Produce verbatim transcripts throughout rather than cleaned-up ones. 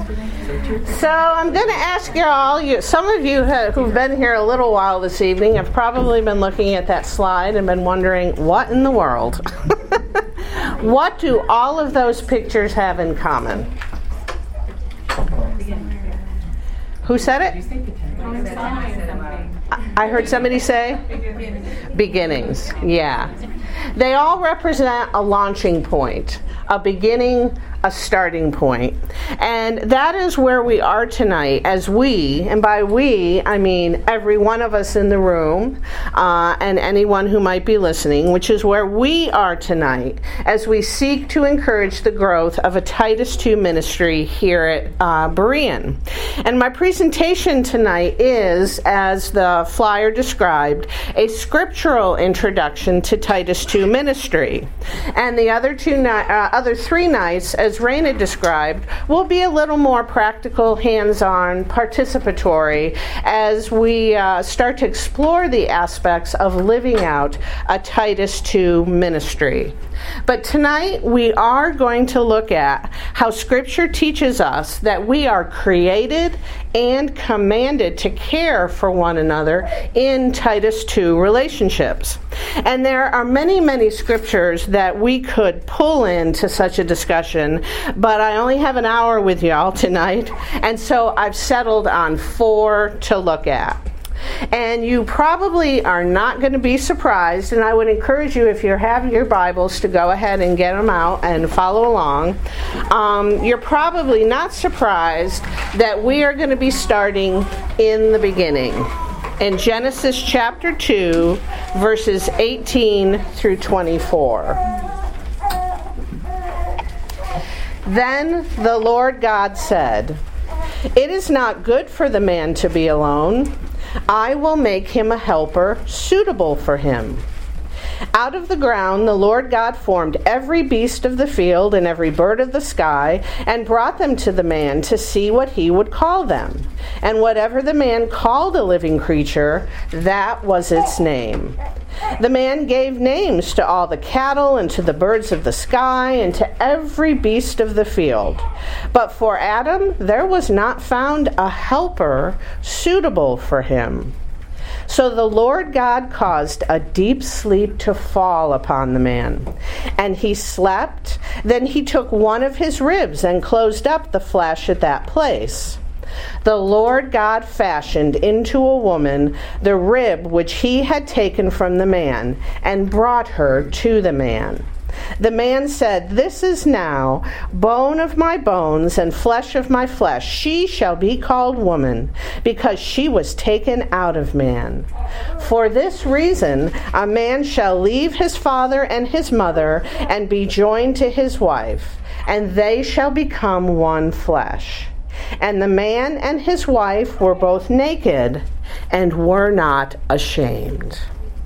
So I'm going to ask you all, you, some of you have, who've been here a little while this evening have probably been looking at that slide and been wondering, what in the world? What do all of those pictures have in common? Who said it? I heard somebody say? Beginnings. Yeah. They all represent a launching point, a beginning, a starting point. And that is where we are tonight as we, and by we, I mean every one of us in the room uh, and anyone who might be listening, which is where we are tonight as we seek to encourage the growth of a Titus two ministry here at uh, Berean. And my presentation tonight is, as the flyer described, a scriptural introduction to Titus two ministry. And the other two, ni- uh, other three nights, as Raina described, will be a little more practical, hands-on, participatory as we uh, start to explore the aspects of living out a Titus two ministry. But tonight we are going to look at how Scripture teaches us that we are created and commanded to care for one another in Titus two relationships. And there are many, many scriptures that we could pull into such a discussion, but I only have an hour with y'all tonight, and so I've settled on four to look at. And you probably are not going to be surprised, and I would encourage you, if you have your Bibles, to go ahead and get them out and follow along. Um, you're probably not surprised that we are going to be starting in the beginning, in Genesis chapter two, verses eighteen through twenty-four. Then the Lord God said, "It is not good for the man to be alone. I will make him a helper suitable for him." Out of the ground the Lord God formed every beast of the field and every bird of the sky, and brought them to the man to see what he would call them. And whatever the man called a living creature, that was its name. The man gave names to all the cattle and to the birds of the sky and to every beast of the field. But for Adam there was not found a helper suitable for him. So the Lord God caused a deep sleep to fall upon the man, and he slept. Then he took one of his ribs and closed up the flesh at that place. The Lord God fashioned into a woman the rib which he had taken from the man, and brought her to the man. The man said, "This is now bone of my bones and flesh of my flesh. She shall be called woman, because she was taken out of man. For this reason a man shall leave his father and his mother, and be joined to his wife, and they shall become one flesh. And the man and his wife were both naked, and were not ashamed."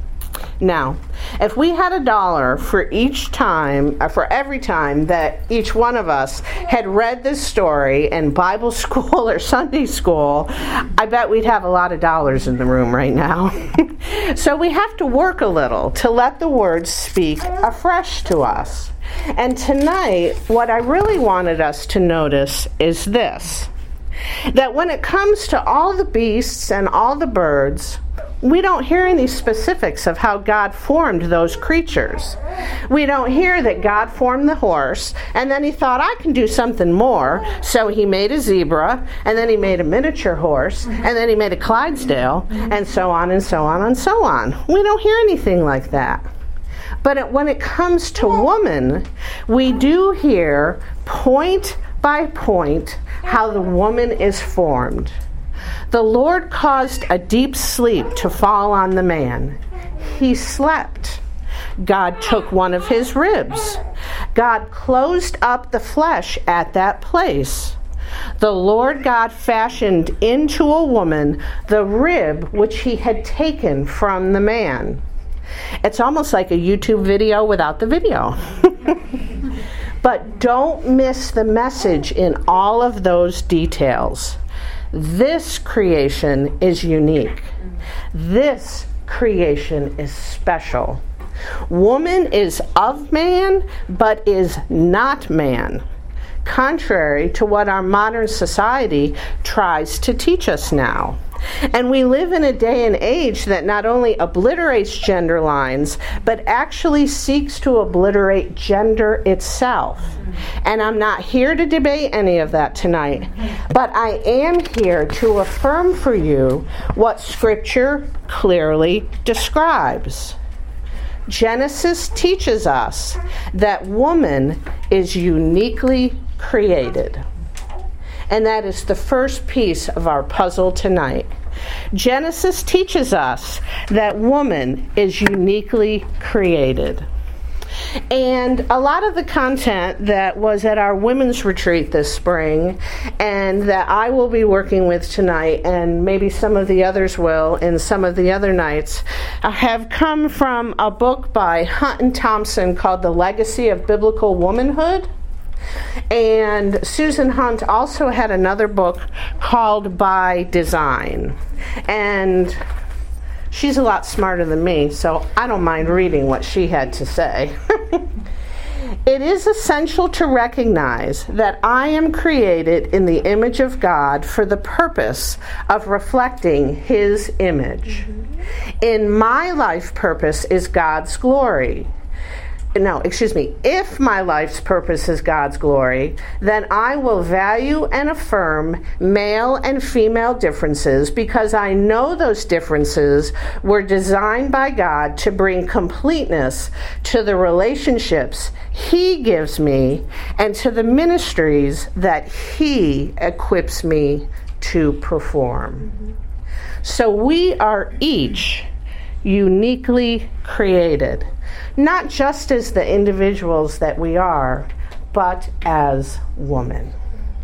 Now, if we had a dollar for each time, uh, for every time that each one of us had read this story in Bible school or Sunday school, I bet we'd have a lot of dollars in the room right now. So we have to work a little to let the words speak afresh to us. And tonight, what I really wanted us to notice is this: that when it comes to all the beasts and all the birds, we don't hear any specifics of how God formed those creatures. We don't hear that God formed the horse, and then he thought, I can do something more. So he made a zebra, and then he made a miniature horse, and then he made a Clydesdale, and so on and so on and so on. We don't hear anything like that. But it, when it comes to woman, we do hear point by point how the woman is formed. The Lord caused a deep sleep to fall on the man. He slept. God took one of his ribs. God closed up the flesh at that place. The Lord God fashioned into a woman the rib which he had taken from the man. It's almost like a YouTube video without the video. But don't miss the message in all of those details. This creation is unique. This creation is special. Woman is of man, but is not man. contrary to what our modern society tries to teach us now. And we live in a day and age that not only obliterates gender lines, but actually seeks to obliterate gender itself. And I'm not here to debate any of that tonight, but I am here to affirm for you what Scripture clearly describes. Genesis teaches us that woman is uniquely created. And that is the first piece of our puzzle tonight. Genesis teaches us that woman is uniquely created. And a lot of the content that was at our women's retreat this spring and that I will be working with tonight, and maybe some of the others will in some of the other nights, have come from a book by Hunt and Thompson called The Legacy of Biblical Womanhood. And Susan Hunt also had another book called By Design. And she's a lot smarter than me, so I don't mind reading what she had to say. It is essential to recognize that I am created in the image of God for the purpose of reflecting His image. In my life purpose is God's glory. No, excuse me, if my life's purpose is God's glory, then I will value and affirm male and female differences because I know those differences were designed by God to bring completeness to the relationships He gives me and to the ministries that He equips me to perform. So we are each uniquely created. Not just as the individuals that we are, but as women.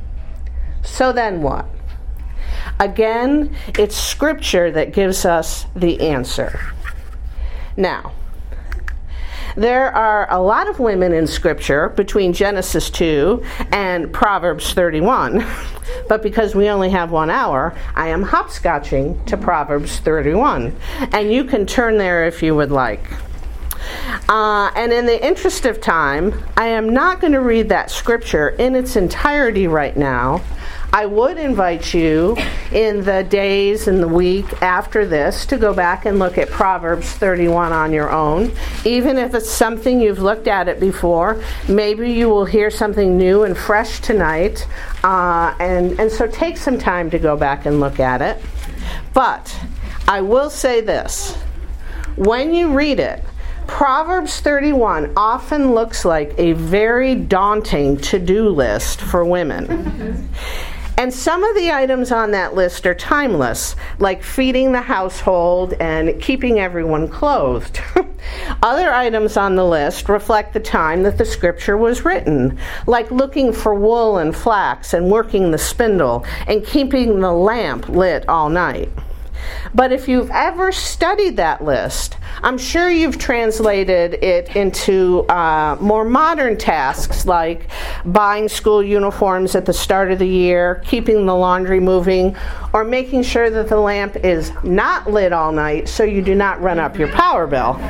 So then what? Again, it's Scripture that gives us the answer. Now, there are a lot of women in Scripture between Genesis two and Proverbs thirty-one. But because we only have one hour, I am hopscotching to Proverbs thirty-one. And you can turn there if you would like. Uh, and in the interest of time, I am not going to read that scripture in its entirety right now. I would invite you in the days and the week after this to go back and look at Proverbs thirty-one on your own. Even if it's something you've looked at it before, maybe you will hear something new and fresh tonight. Uh, and, and so take some time to go back and look at it. But I will say this. When you read it, Proverbs thirty-one often looks like a very daunting to-do list for women. And some of the items on that list are timeless, like feeding the household and keeping everyone clothed. Other items on the list reflect the time that the scripture was written, like looking for wool and flax and working the spindle and keeping the lamp lit all night. But if you've ever studied that list, I'm sure you've translated it into uh, more modern tasks like buying school uniforms at the start of the year, keeping the laundry moving, or making sure that the lamp is not lit all night so you do not run up your power bill.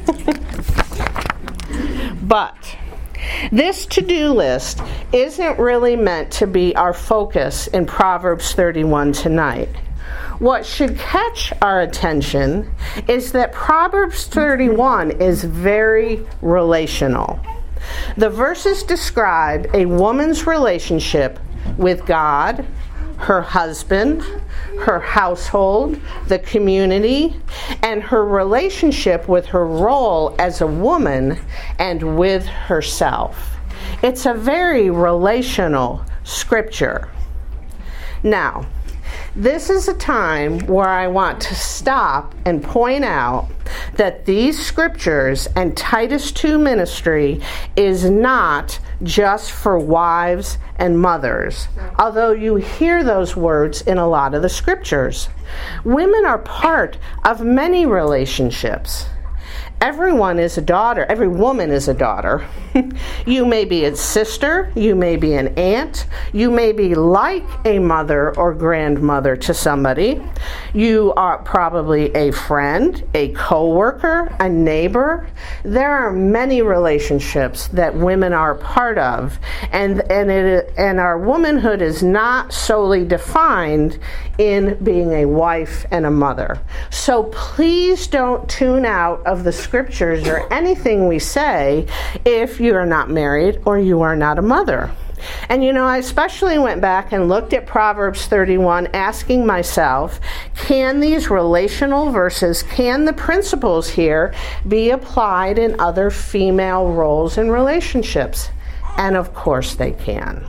But this to-do list isn't really meant to be our focus in Proverbs thirty-one tonight. What should catch our attention is that Proverbs thirty-one is very relational. The verses describe a woman's relationship with God, her husband, her household, the community, and her relationship with her role as a woman and with herself. It's a very relational scripture. Now, this is a time where I want to stop and point out that these scriptures and Titus two ministry is not just for wives and mothers, although you hear those words in a lot of the scriptures. Women are part of many relationships. Everyone is a daughter. Every woman is a daughter. You may be a sister. You may be an aunt. You may be like a mother or grandmother to somebody. You are probably a friend, a co-worker, a neighbor. There are many relationships that women are a part of, and and it and our womanhood is not solely defined in being a wife and a mother. So please don't tune out of the scriptures or anything we say if you are not married or you are not a mother. And you know, I especially went back and looked at Proverbs thirty-one, asking myself, can these relational verses, can the principles here be applied in other female roles and relationships? And of course they can.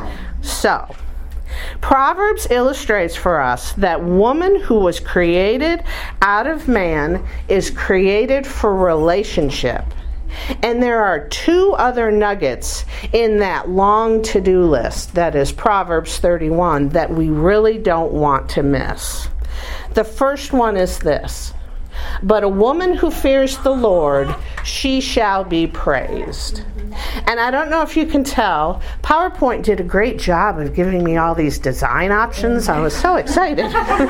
So, Proverbs illustrates for us that woman who was created out of man is created for relationship. And there are two other nuggets in that long to-do list, that is Proverbs thirty-one, that we really don't want to miss. The first one is this: but a woman who fears the Lord, she shall be praised. And I don't know if you can tell, PowerPoint did a great job of giving me all these design options. I was so excited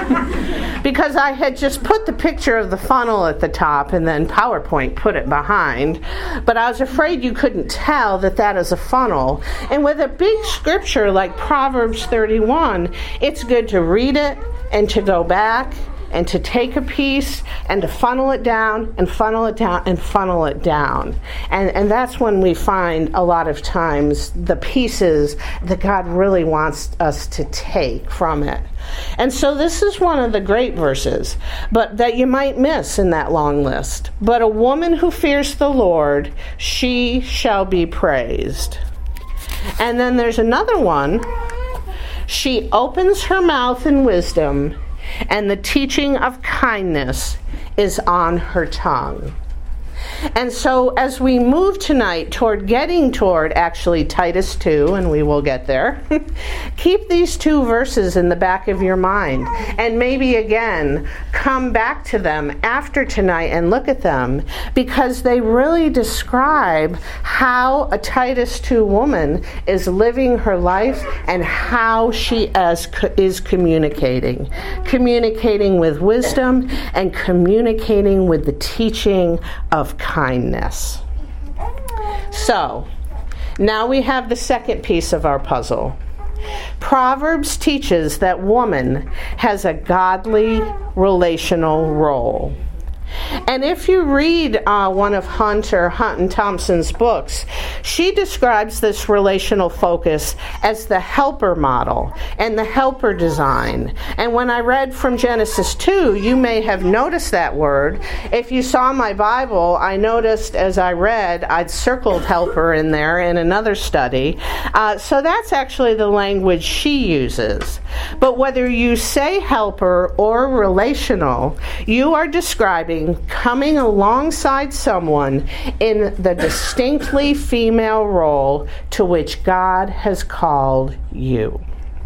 because I had just put the picture of the funnel at the top and then PowerPoint put it behind. But I was afraid you couldn't tell that that is a funnel. And with a big scripture like Proverbs thirty-one, it's good to read it and to go back and to take a piece and to funnel it down and funnel it down and funnel it down. And, and that's when we find a lot of times the pieces that God really wants us to take from it. And so this is one of the great verses, but that you might miss in that long list. But a woman who fears the Lord, she shall be praised. And then there's another one. She opens her mouth in wisdom, and the teaching of kindness is on her tongue. And so as we move tonight toward getting toward actually Titus two, and we will get there, keep these two verses in the back of your mind. And maybe again, come back to them after tonight and look at them, because they really describe how a Titus two woman is living her life and how she as, is communicating. Communicating with wisdom and communicating with the teaching of kindness. So, now we have the second piece of our puzzle. Proverbs teaches that woman has a godly relational role. And if you read uh, one of Hunt or Hunt and Thompson's books, she describes this relational focus as the helper model and the helper design. And when I read from Genesis two, you may have noticed that word. If you saw my Bible, I noticed as I read, I'd circled helper in there in another study. Uh, so that's actually the language she uses. But whether you say helper or relational, you are describing coming alongside someone in the distinctly female role to which God has called you.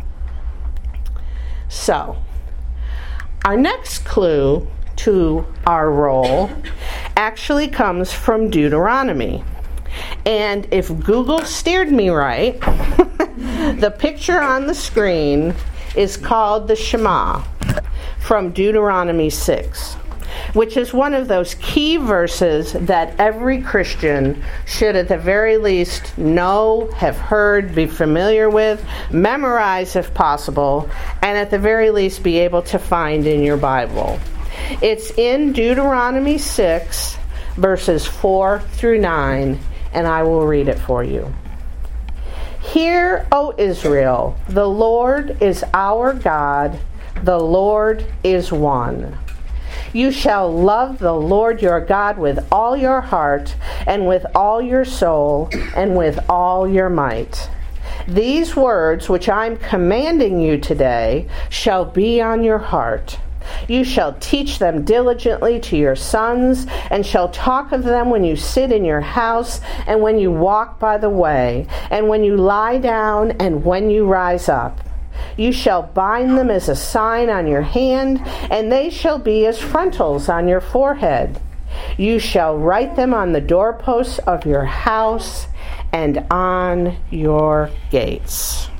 So, our next clue to our role actually comes from Deuteronomy. And if Google steered me right, the picture on the screen is called the Shema from Deuteronomy six, which is one of those key verses that every Christian should at the very least know, have heard, be familiar with, memorize if possible, and at the very least be able to find in your Bible. It's in Deuteronomy six, verses four through nine, and I will read it for you. Hear, O Israel, the Lord is our God, the Lord is one. You shall love the Lord your God with all your heart, and with all your soul, and with all your might. These words which I am commanding you today shall be on your heart. You shall teach them diligently to your sons, and shall talk of them when you sit in your house, and when you walk by the way, and when you lie down, and when you rise up. You shall bind them as a sign on your hand, and they shall be as frontals on your forehead. You shall write them on the doorposts of your house and on your gates.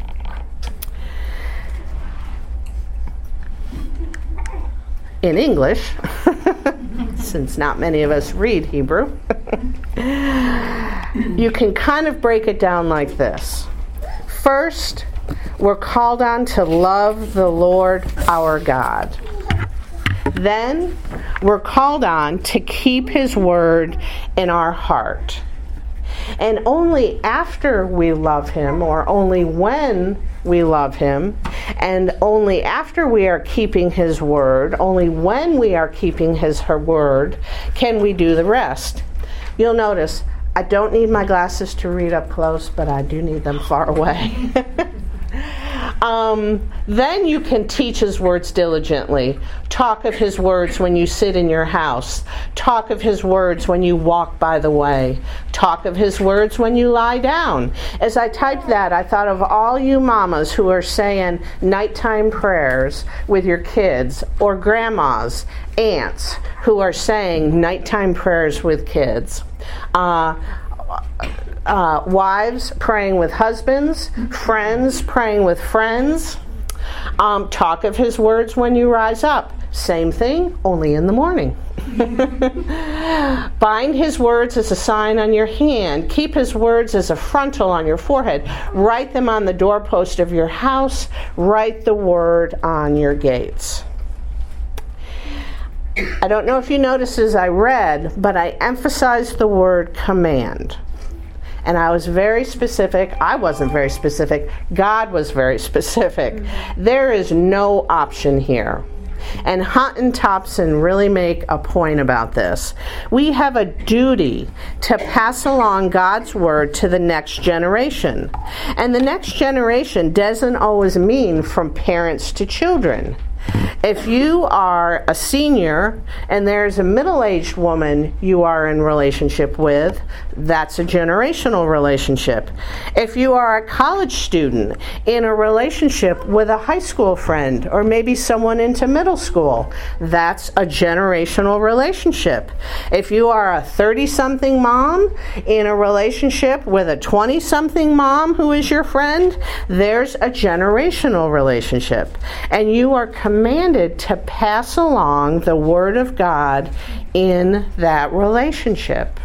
In English, since not many of us read Hebrew, you can kind of break it down like this. First, we're called on to love the Lord our God. Then, we're called on to keep His word in our heart. And only after we love Him, or only when we love Him, and only after we are keeping His word, only when we are keeping His her word, can we do the rest. You'll notice, I don't need my glasses to read up close, but I do need them far away. Um, then you can teach His words diligently. Talk of His words when you sit in your house. Talk of His words when you walk by the way. Talk of His words when you lie down. As I typed that, I thought of all you mamas who are saying nighttime prayers with your kids, or grandmas, aunts, who are saying nighttime prayers with kids. Uh, Uh, wives praying with husbands, friends praying with friends. Um, talk of His words when you rise up. Same thing, only in the morning. Bind His words as a sign on your hand. Keep His words as a frontal on your forehead. Write them on the doorpost of your house. Write the word on your gates. I don't know if you noticed as I read, but I emphasized the word command. And I was very specific. I wasn't very specific. God was very specific. There is no option here. And Hunt and Thompson really make a point about this. We have a duty to pass along God's word to the next generation. And the next generation doesn't always mean from parents to children. If you are a senior and there's a middle-aged woman you are in relationship with, that's a generational relationship. If you are a college student in a relationship with a high school friend, or maybe someone into middle school, that's a generational relationship. If you are a thirty-something mom in a relationship with a twenty-something mom who is your friend, there's a generational relationship. And you are commanded to pass along the Word of God in that relationship.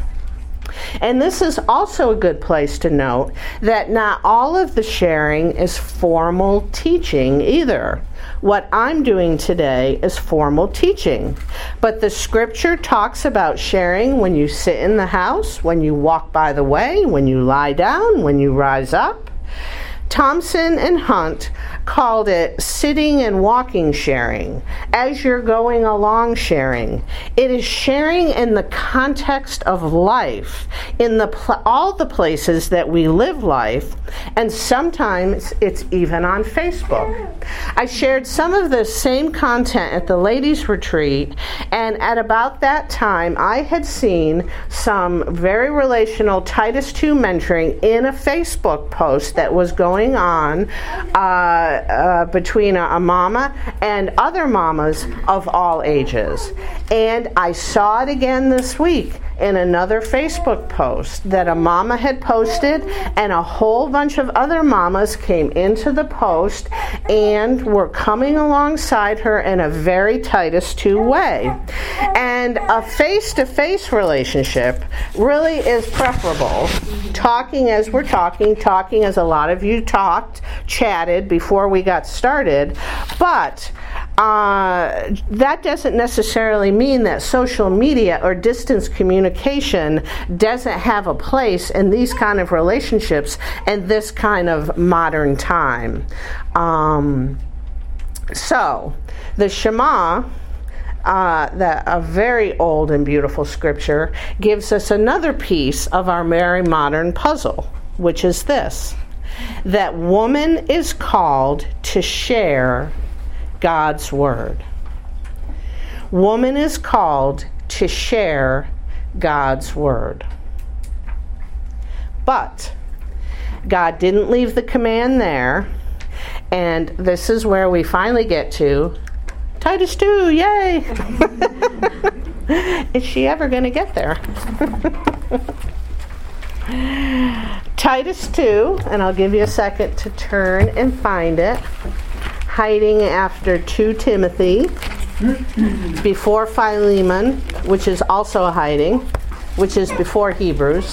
And this is also a good place to note that not all of the sharing is formal teaching either. What I'm doing today is formal teaching. But the Scripture talks about sharing when you sit in the house, when you walk by the way, when you lie down, when you rise up. Thompson and Hunt called it sitting and walking sharing, as you're going along sharing. It is sharing in the context of life, in the pl- all the places that we live life, and sometimes it's even on Facebook. I shared some of the same content at the ladies' retreat, and at about that time I had seen some very relational Titus two mentoring in a Facebook post that was going on uh, uh, between a, a mama and other mamas of all ages. And I saw it again this week in another Facebook post that a mama had posted, and a whole bunch of other mamas came into the post and were coming alongside her in a very Titus two way. And a face-to-face relationship really is preferable. Talking as we're talking, talking as a lot of you talked, chatted before we got started, but Uh, that doesn't necessarily mean that social media or distance communication doesn't have a place in these kind of relationships and this kind of modern time. Um, so, the Shema, uh, the, a very old and beautiful scripture, gives us another piece of our very modern puzzle, which is this: that woman is called to share God's word. Woman is called to share God's word. But God didn't leave the command there, and this is where we finally get to Titus two, yay! Is she ever going to get there? Titus two, and I'll give you a second to turn and find it. Hiding after two Timothy, before Philemon, which is also a hiding, which is before Hebrews.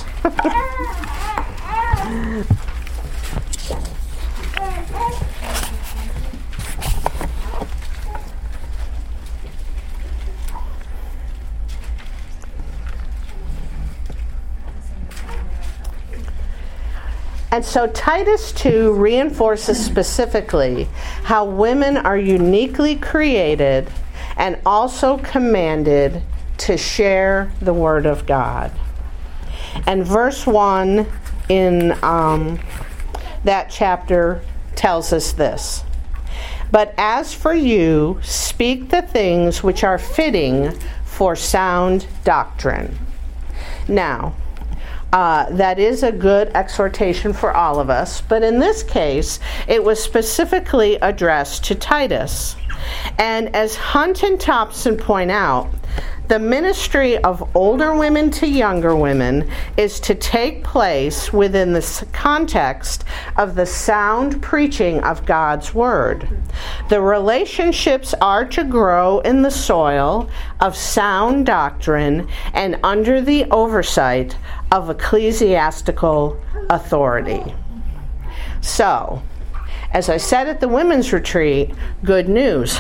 And so Titus two reinforces specifically how women are uniquely created and also commanded to share the Word of God. And verse one in um, that chapter tells us this. But as for you, speak the things which are fitting for sound doctrine. Now, Uh, that is a good exhortation for all of us, but in this case, it was specifically addressed to Titus. And as Hunt and Thompson point out, the ministry of older women to younger women is to take place within the context of the sound preaching of God's Word. The relationships are to grow in the soil of sound doctrine and under the oversight of ecclesiastical authority. So, as I said at the women's retreat, good news.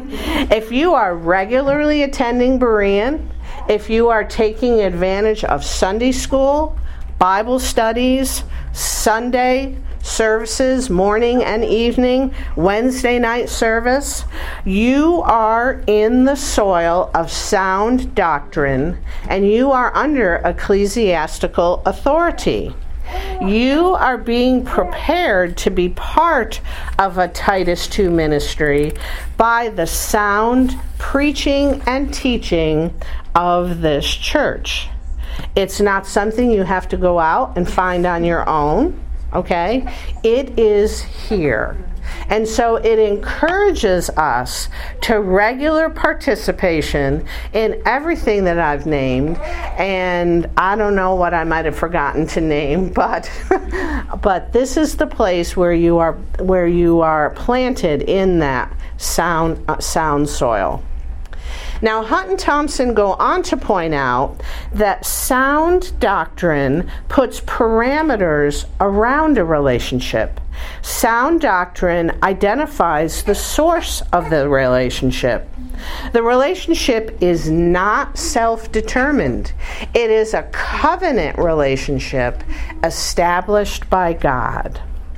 If you are regularly attending Berean, if you are taking advantage of Sunday school, Bible studies, Sunday services, morning and evening, Wednesday night service, you are in the soil of sound doctrine and you are under ecclesiastical authority. You are being prepared to be part of a Titus two ministry by the sound preaching and teaching of this church. It's not something you have to go out and find on your own, okay? It is here. And so it encourages us to regular participation in everything that I've named. And I don't know what I might have forgotten to name, but but this is the place where you are where you are planted in that sound uh, sound soil. Now, Hunt and Thompson go on to point out that sound doctrine puts parameters around a relationship. Sound doctrine identifies the source of the relationship. The relationship is not self-determined. It is a covenant relationship established by God.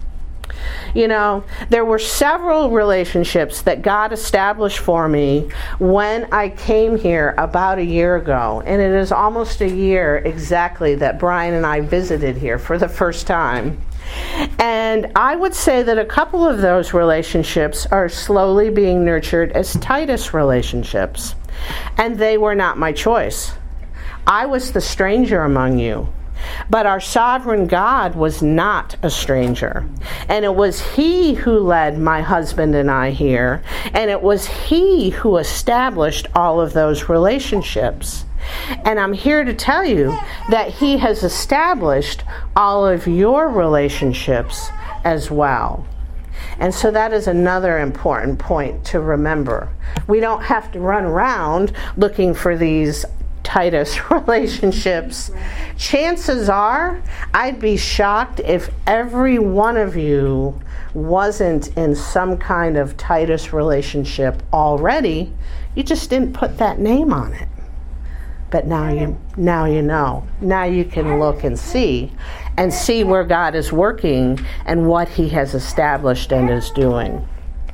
You know, there were several relationships that God established for me when I came here about a year ago. And it is almost a year exactly that Brian and I visited here for the first time. And I would say that a couple of those relationships are slowly being nurtured as Titus relationships. And they were not my choice. I was the stranger among you. But our sovereign God was not a stranger. And it was He who led my husband and I here. And it was He who established all of those relationships. And I'm here to tell you that He has established all of your relationships as well. And so that is another important point to remember. We don't have to run around looking for these Titus relationships. Chances are, I'd be shocked if every one of you wasn't in some kind of Titus relationship already. You just didn't put that name on it. But now you now you know. Now you can look and see and see where God is working and what He has established and is doing.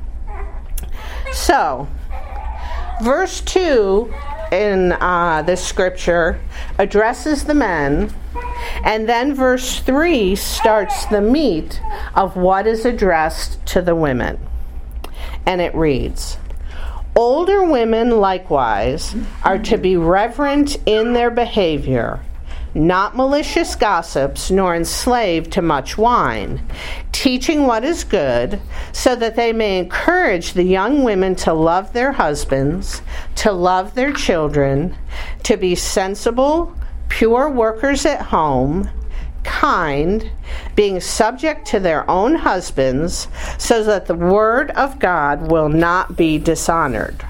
So, verse two in uh, this scripture addresses the men, and then verse three starts the meat of what is addressed to the women. And it reads, "Older women likewise are to be reverent in their behavior, not malicious gossips, nor enslaved to much wine, teaching what is good, so that they may encourage the young women to love their husbands, to love their children, to be sensible, pure workers at home, kind, being subject to their own husbands, so that the word of God will not be dishonored.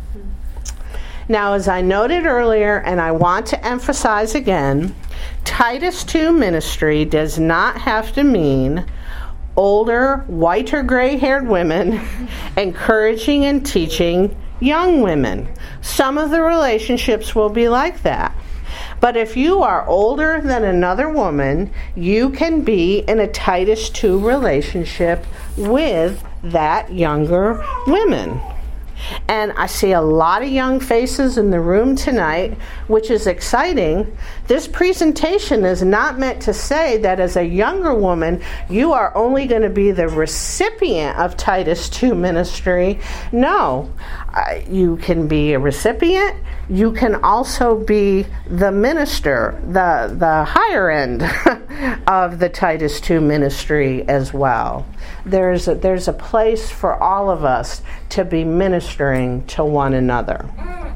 Now, as I noted earlier, and I want to emphasize again, Titus two ministry does not have to mean older, white or gray-haired women encouraging and teaching young women. Some of the relationships will be like that. But if you are older than another woman, you can be in a Titus two relationship with that younger woman. And I see a lot of young faces in the room tonight, which is exciting. This presentation is not meant to say that as a younger woman, you are only going to be the recipient of Titus two ministry. No, uh, you can be a recipient. You can also be the minister, the, the higher end of the Titus two ministry as well. There's a, there's a place for all of us to be ministering to one another.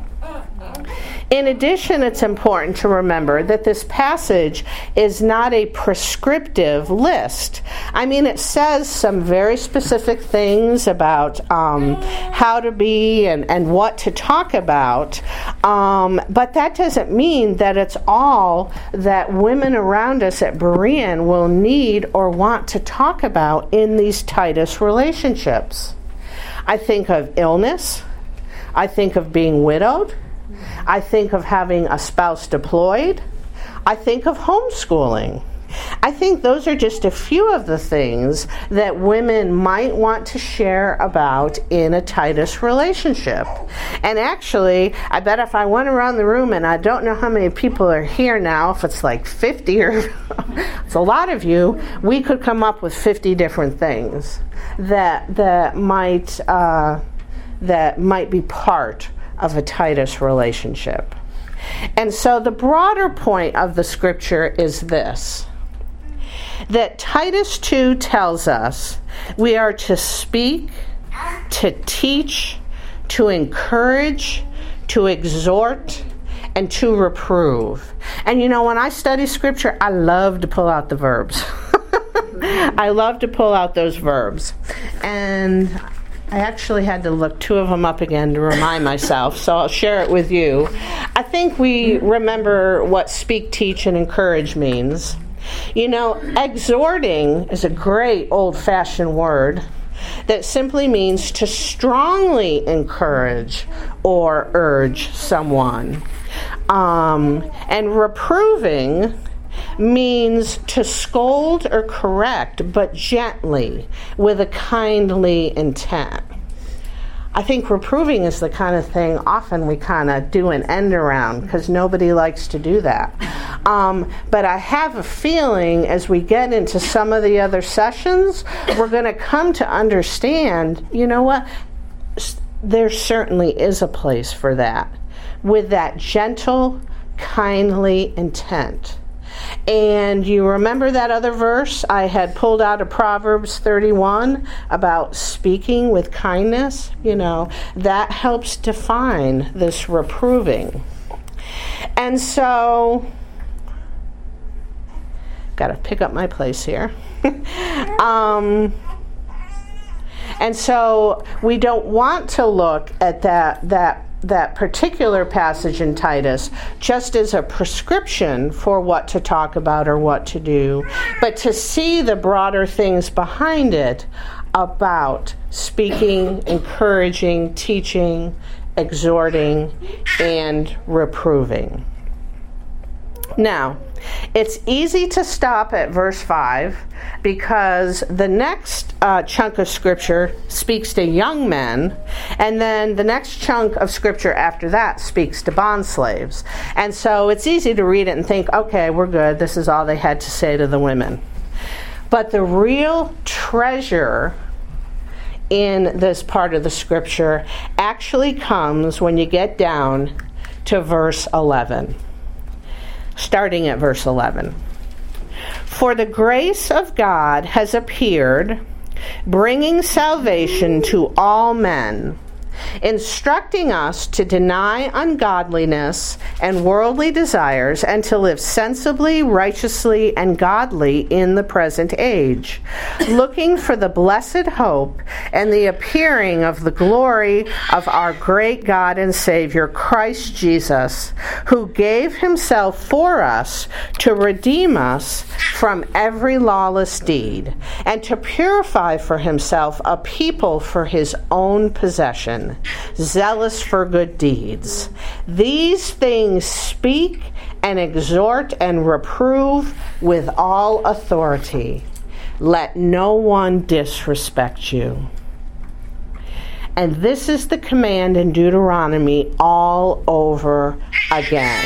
In addition, it's important to remember that this passage is not a prescriptive list. I mean, it says some very specific things about um, how to be and, and what to talk about, um, but that doesn't mean that it's all that women around us at Berean will need or want to talk about in these Titus relationships. I think of illness. I think of being widowed. I think of having a spouse deployed. I think of homeschooling. I think those are just a few of the things that women might want to share about in a Titus relationship. And actually, I bet if I went around the room, and I don't know how many people are here now, if it's like fifty or it's a lot of you, we could come up with fifty different things that that might uh, that might be part of a Titus relationship. And so the broader point of the scripture is this, that Titus two tells us we are to speak, to teach, to encourage, to exhort, and to reprove. And you know, when I study scripture, I love to pull out the verbs. I love to pull out those verbs. And I actually had to look two of them up again to remind myself, so I'll share it with you. I think we remember what speak, teach, and encourage means. You know, exhorting is a great old-fashioned word that simply means to strongly encourage or urge someone. Um, and reproving means to scold or correct, but gently, with a kindly intent. I think reproving is the kind of thing often we kind of do an end around because nobody likes to do that. Um, but I have a feeling as we get into some of the other sessions, we're going to come to understand, you know what, there certainly is a place for that, with that gentle, kindly intent. And you remember that other verse I had pulled out of Proverbs thirty-one about speaking with kindness? You know, that helps define this reproving. And so, got to pick up my place here. um, and so we don't want to look at that that that particular passage in Titus just as a prescription for what to talk about or what to do, but to see the broader things behind it about speaking, encouraging, teaching, exhorting, and reproving. Now, it's easy to stop at verse five because the next uh, chunk of scripture speaks to young men, and then the next chunk of scripture after that speaks to bondslaves. And so it's easy to read it and think, okay, we're good. This is all they had to say to the women. But the real treasure in this part of the scripture actually comes when you get down to verse eleven. starting at verse eleven. For the grace of God has appeared, bringing salvation to all men, instructing us to deny ungodliness and worldly desires and to live sensibly, righteously, and godly in the present age, looking for the blessed hope and the appearing of the glory of our great God and Savior, Christ Jesus, who gave himself for us to redeem us from every lawless deed and to purify for himself a people for his own possession, zealous for good deeds. These things speak and exhort and reprove with all authority. Let no one disrespect you. And this is the command in Deuteronomy all over again.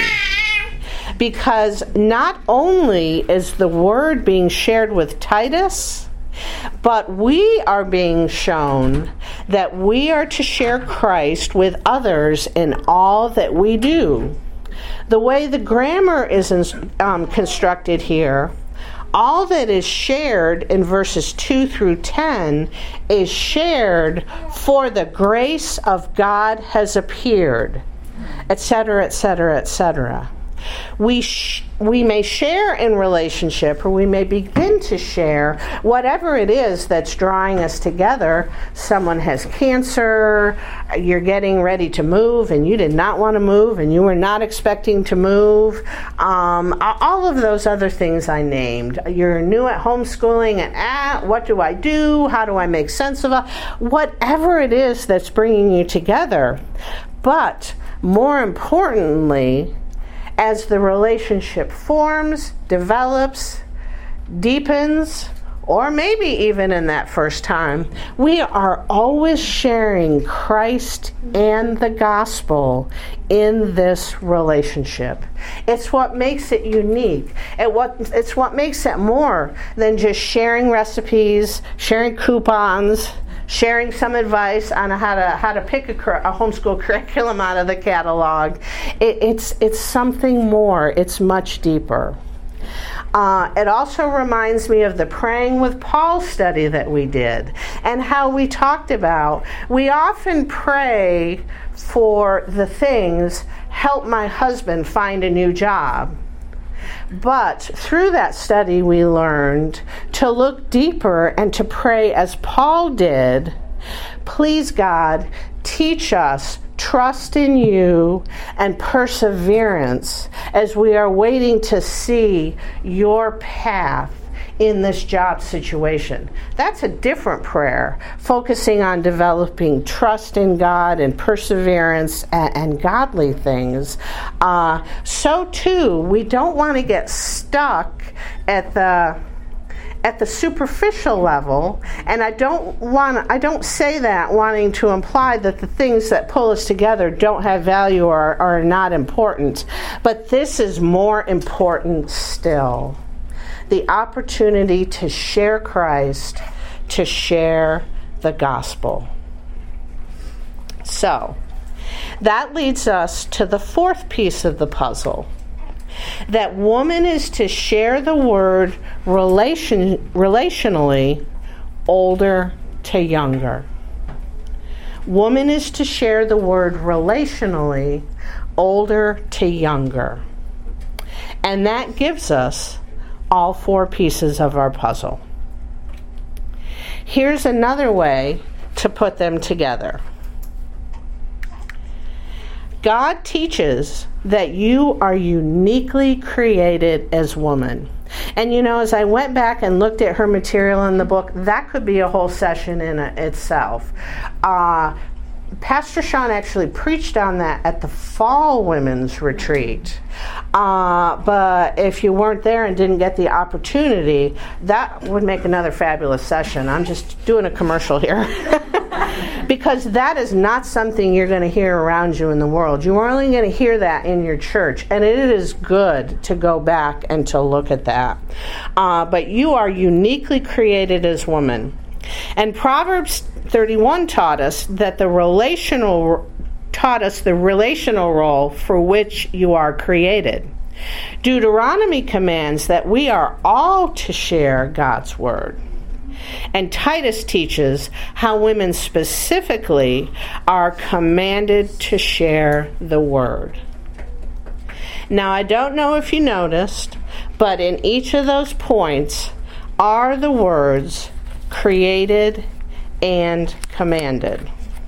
Because not only is the word being shared with Titus, but we are being shown that we are to share Christ with others in all that we do. The way the grammar is um, constructed here, all that is shared in verses two through ten is shared for the grace of God has appeared, et cetera, et cetera, et cetera. We sh- we may share in relationship, or we may begin to share whatever it is that's drawing us together. Someone has cancer, you're getting ready to move, and you did not want to move, and you were not expecting to move. Um, all of those other things I named. You're new at homeschooling, and ah, what do I do? How do I make sense of it? Whatever it is that's bringing you together. But more importantly, as the relationship forms, develops, deepens, or maybe even in that first time, we are always sharing Christ and the gospel in this relationship. It's what makes it unique. It what, it's what makes it more than just sharing recipes, sharing coupons, sharing some advice on how to how to pick a, a homeschool curriculum out of the catalog. It, it's it's something more. It's much deeper. Uh, it also reminds me of the Praying with Paul study that we did and how we talked about we often pray for the things, help my husband find a new job. But through that study, we learned to look deeper and to pray as Paul did. Please, God, teach us trust in you and perseverance as we are waiting to see your path in this job situation. That's a different prayer, focusing on developing trust in God and perseverance and, and godly things. Uh, so too, we don't want to get stuck at the at the superficial level, and I don't want I don't say that wanting to imply that the things that pull us together don't have value or are not important. But this is more important still. The opportunity to share Christ, to share the gospel. So, that leads us to the fourth piece of the puzzle. That woman is to share the word relation, relationally, older to younger. Woman is to share the word relationally, older to younger. And that gives us all four pieces of our puzzle. Here's another way to put them together. God teaches that you are uniquely created as woman. And you know, as I went back and looked at her material in the book, that could be a whole session in a, itself. Uh, Pastor Sean actually preached on that at the fall women's retreat. Uh, but if you weren't there and didn't get the opportunity, that would make another fabulous session. I'm just doing a commercial here. Because that is not something you're going to hear around you in the world. You're only going to hear that in your church. And it is good to go back and to look at that. Uh, but you are uniquely created as woman. And Proverbs thirty-one taught us that the relational taught us the relational role for which you are created. Deuteronomy commands that we are all to share God's word. And Titus teaches how women specifically are commanded to share the word. Now, I don't know if you noticed, but in each of those points are the words created and commanded.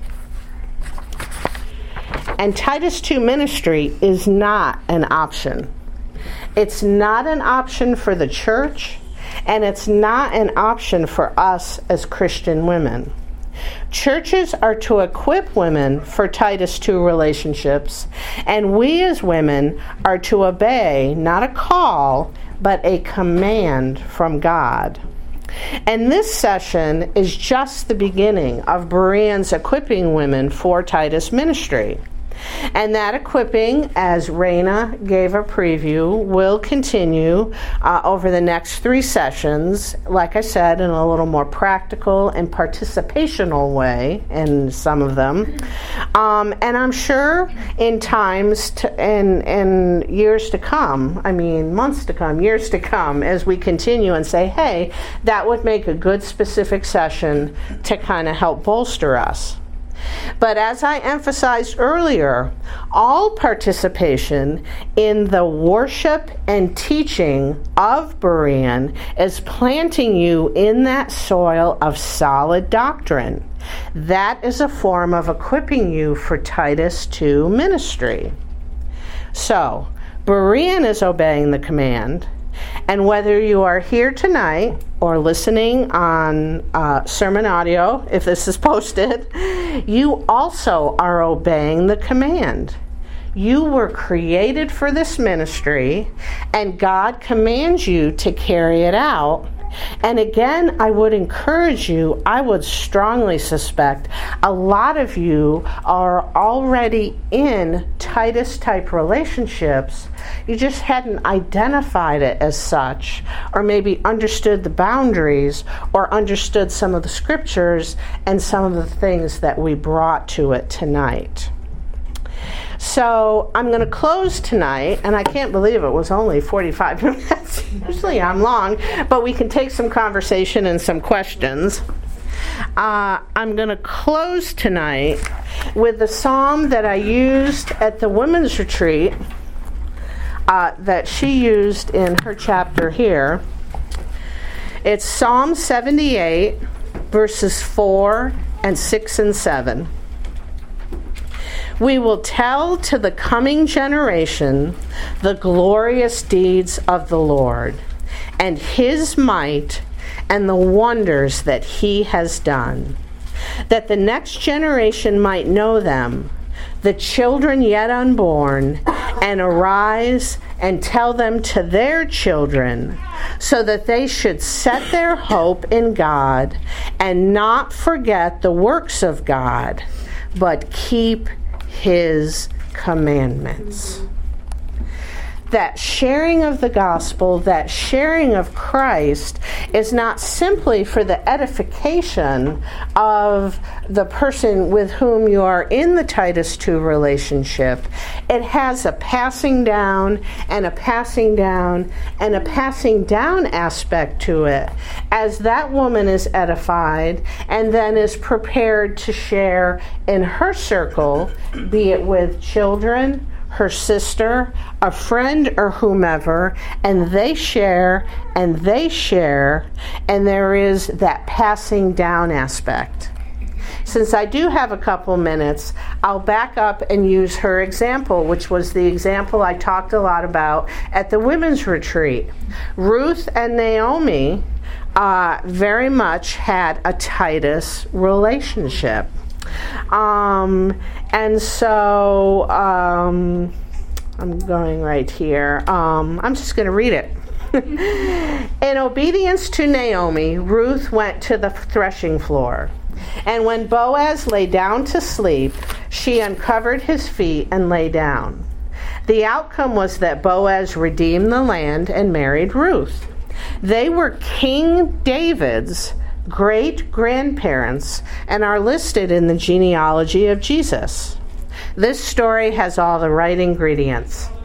And Titus two ministry is not an option. It's not an option for the church, and it's not an option for us as Christian women. Churches are to equip women for Titus two relationships, and we as women are to obey not a call, but a command from God. And this session is just the beginning of Bereans equipping women for Titus ministry. And that equipping, as Raina gave a preview, will continue uh, over the next three sessions, like I said, in a little more practical and participational way in some of them. Um, and I'm sure in times to, and, and years to come, I mean months to come, years to come, as we continue and say, hey, that would make a good specific session to kind of help bolster us. But as I emphasized earlier, all participation in the worship and teaching of Berean is planting you in that soil of solid doctrine. That is a form of equipping you for Titus two ministry. So, Berean is obeying the command, and whether you are here tonight or listening on uh, sermon audio, if this is posted, you also are obeying the command. You were created for this ministry, and God commands you to carry it out. And again, I would encourage you, I would strongly suspect a lot of you are already in Titus-type relationships. You just hadn't identified it as such, or maybe understood the boundaries, or understood some of the scriptures and some of the things that we brought to it tonight. So I'm going to close tonight, and I can't believe it was only forty-five minutes. Usually I'm long, but we can take some conversation and some questions. Uh, I'm going to close tonight with the psalm that I used at the women's retreat, uh, that she used in her chapter here. It's Psalm seventy-eight, verses four and six and seven. We will tell to the coming generation the glorious deeds of the Lord, and his might and the wonders that he has done, that the next generation might know them, the children yet unborn, and arise and tell them to their children, so that they should set their hope in God and not forget the works of God, but keep his commandments. That sharing of the gospel, that sharing of Christ, is not simply for the edification of the person with whom you are in the Titus two relationship. It has a passing down and a passing down and a passing down aspect to it, as that woman is edified and then is prepared to share in her circle, be it with children, her sister, a friend, or whomever, and they share, and they share, and there is that passing down aspect. Since I do have a couple minutes, I'll back up and use her example, which was the example I talked a lot about at the women's retreat. Ruth and Naomi uh, very much had a Titus relationship. Um, and so, um, I'm going right here. Um, I'm just going to read it. In obedience to Naomi, Ruth went to the threshing floor. And when Boaz lay down to sleep, she uncovered his feet and lay down. The outcome was that Boaz redeemed the land and married Ruth. They were King David's great-grandparents and are listed in the genealogy of Jesus. This story has all the right ingredients.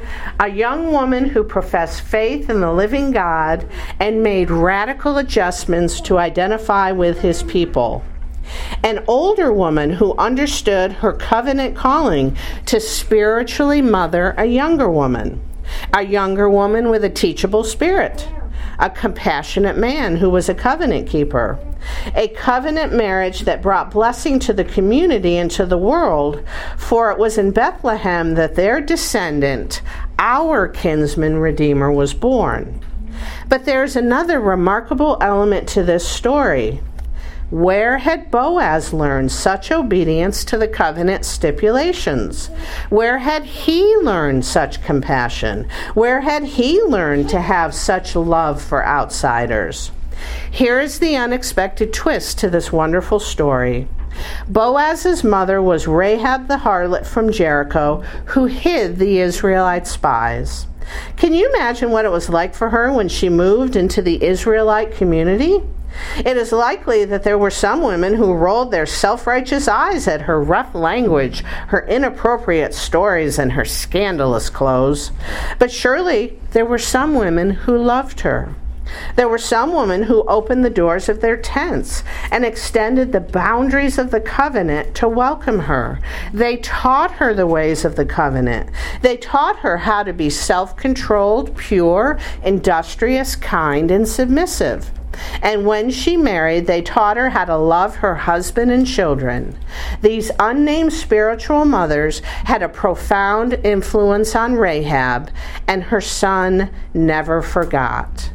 a young woman who professed faith in the living God and made radical adjustments to identify with his people. An older woman who understood her covenant calling to spiritually mother a younger woman. A younger woman with a teachable spirit. A compassionate man who was a covenant keeper. A covenant marriage that brought blessing to the community and to the world, for it was in Bethlehem that their descendant, our kinsman redeemer, was born. But there's another remarkable element to this story. Where had Boaz learned such obedience to the covenant stipulations? Where had he learned such compassion? Where had he learned to have such love for outsiders? Here is the unexpected twist to this wonderful story. Boaz's mother was Rahab the harlot from Jericho, who hid the Israelite spies. Can you imagine what it was like for her when she moved into the Israelite community? It is likely that there were some women who rolled their self-righteous eyes at her rough language, her inappropriate stories, and her scandalous clothes. But surely there were some women who loved her. There were some women who opened the doors of their tents and extended the boundaries of the covenant to welcome her. They taught her the ways of the covenant. They taught her how to be self-controlled, pure, industrious, kind, and submissive. And when she married, they taught her how to love her husband and children. These unnamed spiritual mothers had a profound influence on Rahab, and her son never forgot.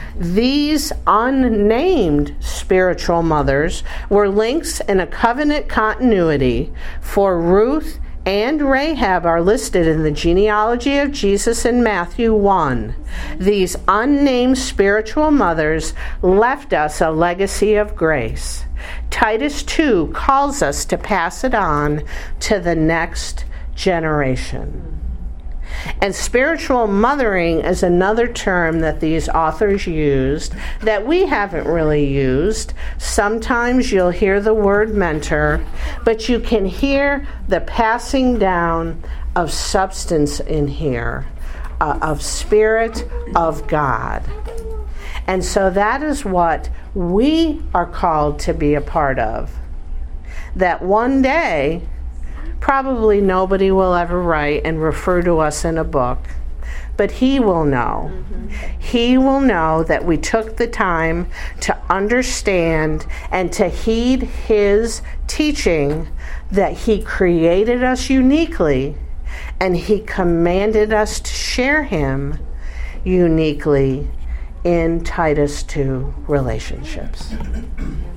These unnamed spiritual mothers were links in a covenant continuity, for Ruth and Rahab are listed in the genealogy of Jesus in Matthew one. These unnamed spiritual mothers left us a legacy of grace. Titus two calls us to pass it on to the next generation. And spiritual mothering is another term that these authors used that we haven't really used. Sometimes you'll hear the word mentor, but you can hear the passing down of substance in here, uh, of Spirit of God. And so that is what we are called to be a part of. That one day, probably nobody will ever write and refer to us in a book, but he will know. Mm-hmm. He will know that we took the time to understand and to heed his teaching, that he created us uniquely and he commanded us to share him uniquely in Titus two relationships.